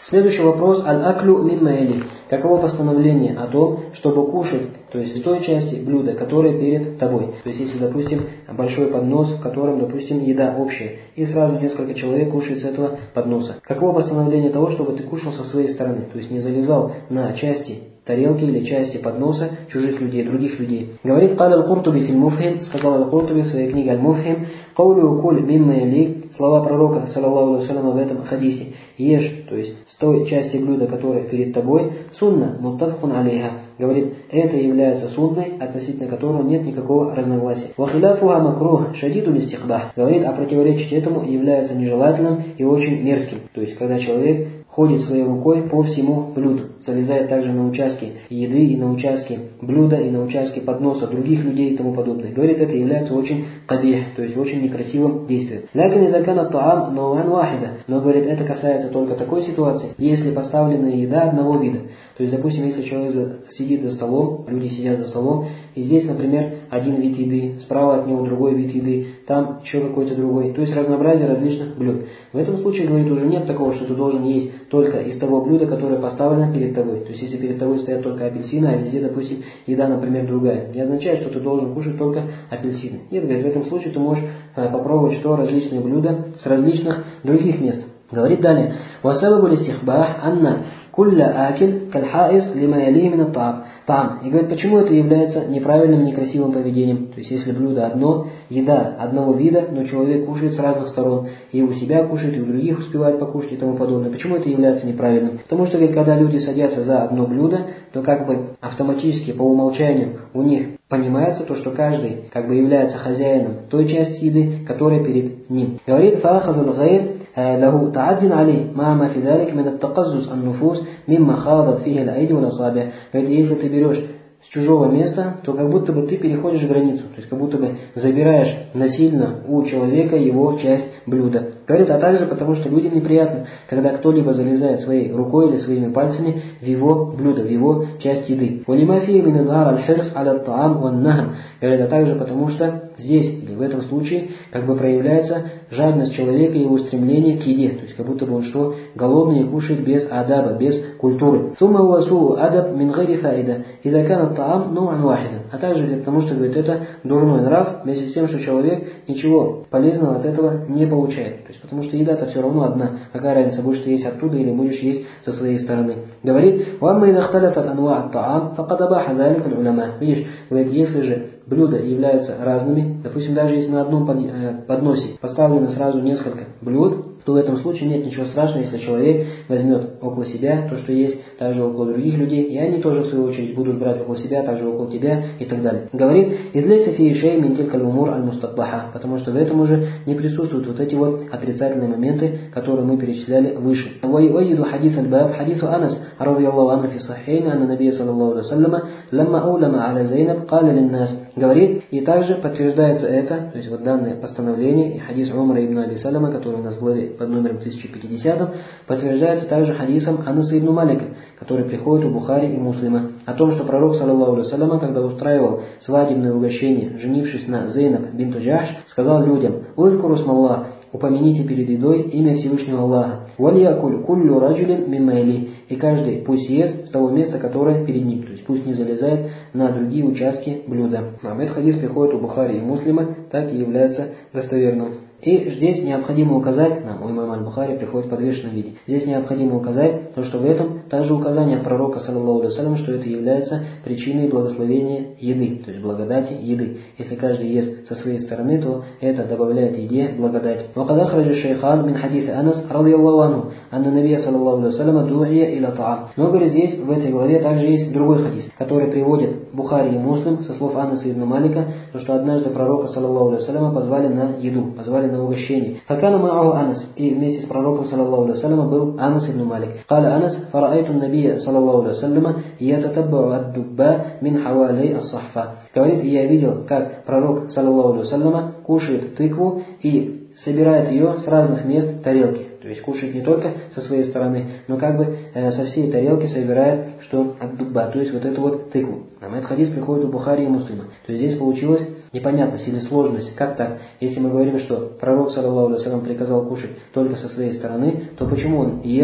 Следующий вопрос. Аль-аклю мимма яли. Каково постановление о том, чтобы кушать, то есть в той части блюда, которая перед тобой. То есть если, допустим, большой поднос, в котором, допустим, еда общая, и сразу несколько человек кушает с этого подноса. Каково постановление того, чтобы ты кушал со своей стороны, то есть не залезал на части тарелки или части подноса чужих людей, других людей. Говорит Каля Аль-Куртуби филь Муфхим, сказал Аль-Куртуби в своей книге Аль-Муфхим, «Каулю куль мимма яли», слова пророка, саллаллаху алейхи в этом хадисе, «Ешь», то есть с той части блюда, которая перед тобой, «Сунна муттафакун алейха», говорит, это является сунной, относительно которого нет никакого разногласия. «Вахиляфуха макрух шадиду листихбах», говорит, а противоречить этому является нежелательным и очень мерзким. То есть когда человек ходит своей рукой по всему блюду, залезает также на участки еды и на участки блюда и на участки подноса других людей и тому подобное. Говорит, это является очень кабих, то есть очень некрасивым действием. Но, говорит, это касается только такой ситуации, если поставлена еда одного вида. То есть, допустим, если человек сидит за столом, люди сидят за столом, и здесь, например, один вид еды, справа от него другой вид еды, там еще какой-то другой. То есть разнообразие различных блюд. В этом случае, говорит, уже нет такого, что ты должен есть только из того блюда, которое поставлено перед тобой. То есть если перед тобой стоят только апельсины, а везде, допустим, еда, например, другая, не означает, что ты должен кушать только апельсины. Нет, говорит, в этом случае ты можешь попробовать что различные блюда с различных других мест. Говорит далее, «Васабабу листихбах анна кулля акиль кальхаис лима ялии мин ат-таам». И говорит, почему это является неправильным, некрасивым поведением. То есть если блюдо одно, еда одного вида, но человек кушает с разных сторон, и у себя кушает, и у других успевает покушать и тому подобное. Почему это является неправильным? Потому что, говорит, когда люди садятся за одно блюдо, то как бы автоматически, по умолчанию, у них понимается то, что каждый как бы является хозяином той части еды, которая перед ним. Говорит, «Фаахадул гайр له تعد عليه مع ما في ذلك من التقزز النفوس مما خاضت فيه الأيدي والأصابع». Говорит, если ты берешь с чужого места, то как будто бы ты переходишь границу, то есть как будто бы забираешь насильно у человека его часть блюда. Говорит, а также потому, что людям неприятно, когда кто-либо залезает своей рукой или своими пальцами в его блюдо, в его часть еды. Говорит, а также потому, что здесь, или в этом случае, как бы проявляется жадность человека и его стремление к еде. То есть как будто бы он что? Голодный и кушает без адаба, без культуры. А также потому, что, говорит, это дурной нрав, вместе с тем, что человек ничего полезного от этого не получает. То есть потому что еда-то все равно одна. Какая разница, будешь ты есть оттуда или будешь есть со своей стороны. Говорит, видишь, говорит, если же блюда являются разными, допустим, даже если на одном подносе поставлено сразу несколько блюд, то в этом случае нет ничего страшного, если человек возьмет около себя то, что есть, также около других людей, и они тоже в свою очередь будут брать около себя, также около тебя и так далее. Говорит, потому что в этом уже не присутствуют вот эти вот отрицательные моменты, которые мы перечисляли выше. حديث أنس رضي الله عنه في صحيحين أن النبي صلى الله عليه وسلم لما أولم على زينب قال للناس. Говорит, и также подтверждается это, то есть вот данное постановление, и хадис Умара ибн Аби Салама, который у нас в главе под номером 1050, подтверждается также хадисом Анаса ибн Малика, который приходит у Бухари и Муслима, о том, что пророк, саллаллаху алейхи вассалям, когда устраивал свадебное угощение, женившись на Зейнаб бинту Джахш, сказал людям: «Узкуру смаллах», упомяните перед едой имя Всевышнего Аллаха. «Валиякуль куллю раджулин мимма яли», и каждый пусть ест с того места, которое перед ним, то есть пусть не залезает на другие участки блюда. Этот хадис приходит у Бухари и Муслима, так и является достоверным. И здесь необходимо указать, нам у имама Аль-Бухари приходит в подвешенном виде, здесь необходимо указать, то, что в этом также указание от пророка, саллаллаху алейхи вассалям, что это является причиной благословения еды, то есть благодати еды. Если каждый ест со своей стороны, то это добавляет еде благодать. وقد أخرج الشيخان من حديث أنس رضي الله عنه أن النبي صلى الله عليه وسلم دعي إلى طعام. Но, говорит, здесь, в этой главе, также есть другой хадис, который приводит Бухари и Муслим со слов Анаса ибн Малика, что однажды пророка, саллаллаху алейхи вассалям, позвали на еду, позвали на угощение. Факана ма'аху Анас, и вместе с пророком, саллаллаху алейхи вассалям, был Анас ибн Малик. Каля Анас, фараайту набия, саллаллаху алейхи вассалям, ятатаббау ад-дубба мин хавалей ас-сахфа. Говорит, я видел, как пророк, саллаллаху алейхи вассалям, кушает тыкву и собирает ее с разных мест тарелки. То есть кушает не только со своей стороны, но как бы со всей тарелки собирает, что от дубба, то есть вот эту вот тыкву. Нам этот хадис приходит у Бухари и Муслима. То есть здесь получилась непонятность или сложность. Как так? Если мы говорим, что пророк, саллаллаху алейхи вассалям, приказал кушать только со своей стороны, то почему он ел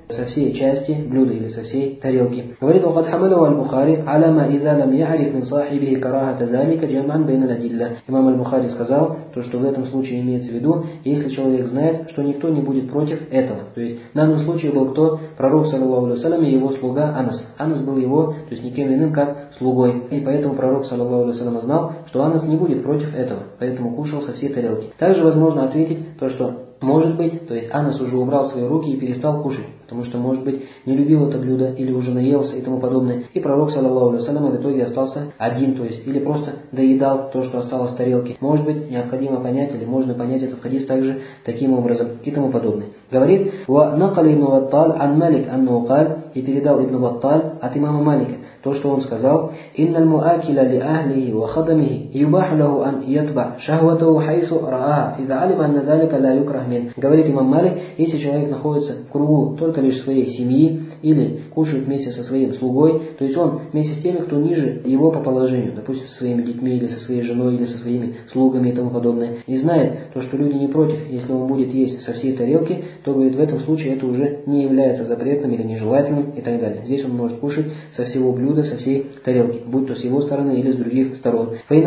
со всей части блюда или со всей тарелки. Говорит: «Вакад хамаляу аль-Бухари аляма иза лам я'риф мин сахибихи карахата залика джам'ан бейна аль-адилля». Имам аль-Бухари сказал, то, что в этом случае имеется в виду, если человек знает, что никто не будет против этого. То есть в данном случае был кто? Пророк, саллаллаху алейхи ва саллям, и его слуга Анас. Анас был его, то есть никем иным, как слугой. И поэтому пророк, саллаллаху алейхи ва саллям, знал, что Анас не будет против этого, поэтому кушал со всей тарелки. Также возможно ответить то, что может быть, то есть Анас уже убрал свои руки и перестал кушать, потому что, может быть, не любил это блюдо или уже наелся и тому подобное. И пророк, саллаллаху алейхи ва саллям, в итоге остался один, то есть или просто доедал то, что осталось в тарелке. Может быть, необходимо понять или можно понять этот хадис также таким образом и тому подобное. Говорит: «Ва накали ибн Батталь ан Малик анну каль», и передал ибн Батталь от имама Малика то, что он сказал: «Инналь муакиля ли ахлихи ва хадамихи юбаху лаху ан ятба шахватаху хайсу рааа, иза алима анна залика ла юкрах мин». Говорит имам Малик, если человек находится в кругу только лишь своей семьи или кушает вместе со своим слугой, то есть он вместе с теми, кто ниже его по положению, допустим, со своими детьми или со своей женой или со своими слугами и тому подобное, и знает то, что люди не против, если он будет есть со всей тарелки, то, говорит, в этом случае это уже не является запретным или нежелательным и так далее. Здесь он может кушать со всего блюда, со всей тарелки, будь то с его стороны или с других сторон. Но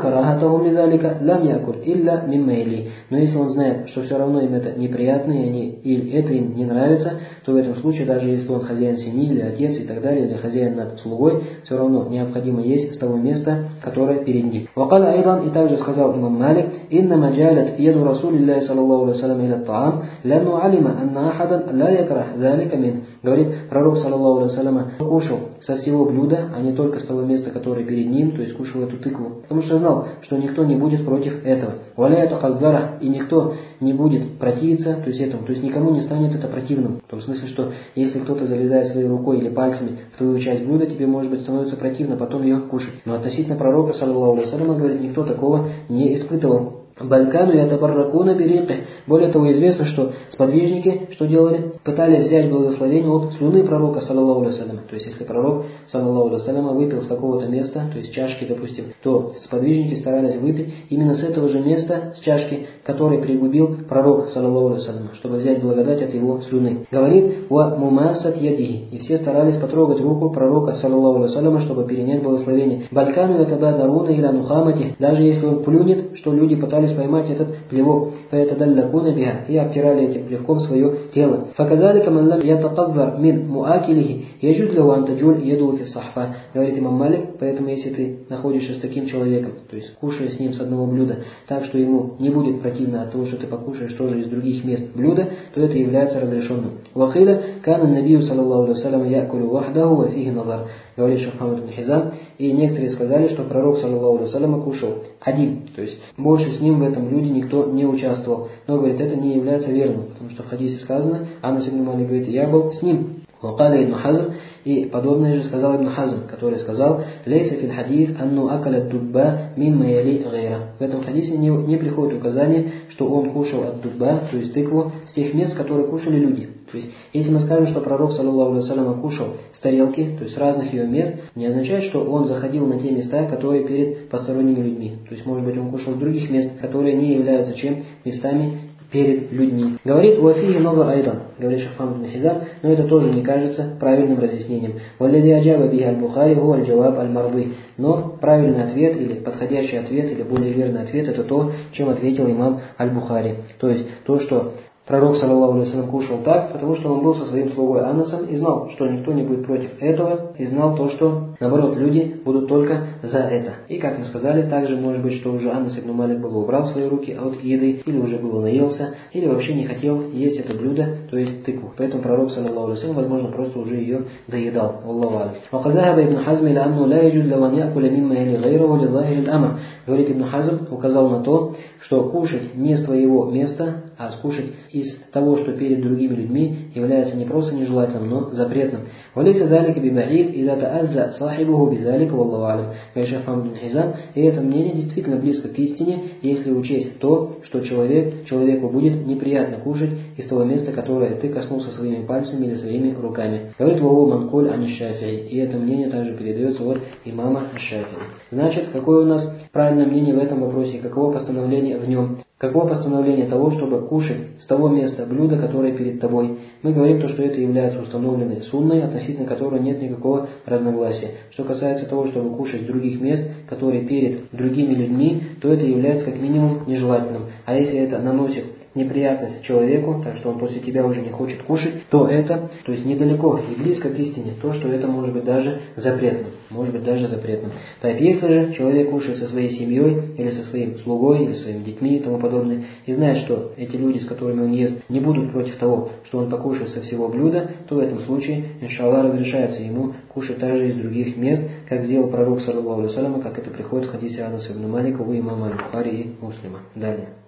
если он знает, что все равно им это неприятно, и это им не нравится, то в этом случае, даже если он хозяин семьи или отец и так далее, или хозяин над слугой, все равно необходимо есть с того места, которое перед ним. Вакаля айдан, и также сказал имам Малик: «Инна маджалят яду Расулиллахи саллаллаху алейхи ва саллям иля таам, ланну алима анна ахадан ла якрах залика мин». Говорит, пророк, саллаллаху алейхи ва саллям, кушал со всего блюда, а не только с того места, которое перед ним, то есть кушал эту тыкву, потому что знал, что никто не будет против этого. Валя тахаззара, и никто не будет противиться, то есть этому, то есть никому не станет это противным. В том смысле, что если кто-то залезает своей рукой или пальцами в твою часть блюда, тебе, может быть, становится противно потом ее кушать. Но относительно пророка, саллаллаху алейхи ва саллям, говорит, никто такого не испытывал. Балькану и атабарракуна бериqi. Более того, известно, что сподвижники что делали? Пытались взять благословение от слюны пророка, саллаллаху алейхи ва саллям. То есть, если пророк, саллаллаху алейхи ва саллям, выпил с какого-то места, то есть чашки, допустим, то сподвижники старались выпить именно с этого же места, с чашки, который пригубил пророк, саллаллаху алейхи ва саллям, чтобы взять благодать от его слюны. Говорит: «Ва мумасат ядихи». И все старались потрогать руку пророка, саллаллаху алейхи ва саллям, чтобы перенять благословение. Балькану и атабадаруна иля нухамати. Даже если он плюнет, что люди пытались поймать этот плевок, фаятадаллакуна биха, и обтирали этим плевком свое тело. Факазалика ман лам ятакадзар мин муакилихи яджуз лаху ан таджуль яду фи сахфа. Говорит имам Малик, поэтому если ты находишься с таким человеком, то есть кушая с ним с одного блюда, так что ему не будет противно от того, что ты покушаешь тоже из других мест блюда, то это является разрешенным. Вахиля кана набию саллаллаху алейхи ва саллям якулю вахдаху ва фихи назар. Говорит Шейх Мухаммад ибн Хизам, и некоторые сказали, что пророк, саллаллаху алейхи ва саллям, кушал один, то есть больше с ним в этом блюде никто не участвовал. Но, говорит, это не является верным, потому что в хадисе сказано, Анас ибн Малик говорит, я был с ним. Вакаля ибн Хазм, и подобное же сказал ибн Хазм, который сказал: «Лейса фил хадис анну акаля дубба мин маяли гайра». В этом хадисе не приходит указание, что он кушал от дубба, то есть тыкву, с тех мест, которые кушали люди. То есть, если мы скажем, что пророк, саллаллаху алейхи ва саллям, кушал с тарелки, то есть с разных ее мест, не означает, что он заходил на те места, которые перед посторонними людьми. То есть, может быть, он кушал с других мест, которые не являются чем? Местами перед людьми. Говорит: «Уафии назар айдан», говорит Шейх Мухаммад ибн Хизам, но это тоже не кажется правильным разъяснением. «Валлади аджаба биха аль-Бухари хуа аль-джаваб аль-марди». Но правильный ответ, или подходящий ответ, или более верный ответ, это то, чем ответил имам аль-Бухари. То есть, то, что пророк, саллаллаху алейхи ва саллям, кушал так, потому что он был со своим слугой Анасом и знал, что никто не будет против этого, и знал то, что, наоборот, люди будут только за это. И, как мы сказали, также может быть, что уже Анас ибн Малик был убрал свои руки от еды, или уже было наелся, или вообще не хотел есть это блюдо, то есть тыкву. Поэтому пророк, саллаллаху алейхи ва саллям, возможно, просто уже ее доедал. Аллаху алейхи. «Ваказахаба ибн Хазм иля анну ла яджуз лаван якуля мимма яли гайраху ли захир аль-амр». Говорит ибн Хазм, указал на то, что кушать не с твоего места, а скушать из того, что перед другими людьми, является не просто нежелательным, но запретным. «Валейса залика бибаид, иза таазза сахибуху бизалика, валлаху алям». Говорит Шейх Мухаммад ибн Хизам, и это мнение действительно близко к истине, если учесть то, что человеку будет неприятно кушать из того места, которое ты коснулся своими пальцами или своими руками. Говорит: «Ваху манкуль ан аш-Шафи'и». И это мнение также передается от имама аш-Шафи'и. Значит, какое у нас правильное мнение в этом вопросе, каково постановление в нем? Каково постановление того, чтобы кушать с того места блюда, которое перед тобой? Мы говорим то, что это является установленной сунной, относительно которой нет никакого разногласия. Что касается того, чтобы кушать с других мест, которые перед другими людьми, то это является как минимум нежелательным. А если это наносит неприятность человеку, так что он после тебя уже не хочет кушать, то это, то есть недалеко и близко к истине, то, что это может быть даже запретным. Может быть даже запретным. Так, если же человек кушает со своей семьей, или со своим слугой, или своими детьми и тому подобное, и знает, что эти люди, с которыми он ест, не будут против того, что он покушает со всего блюда, то в этом случае, иншаллах, разрешается ему кушать также из других мест, как сделал пророк, саллаллаху алейхи ва саллям, как это приходит в хадисе Анаса ибн Малика у имама Аль-Бухари и Муслима. Далее.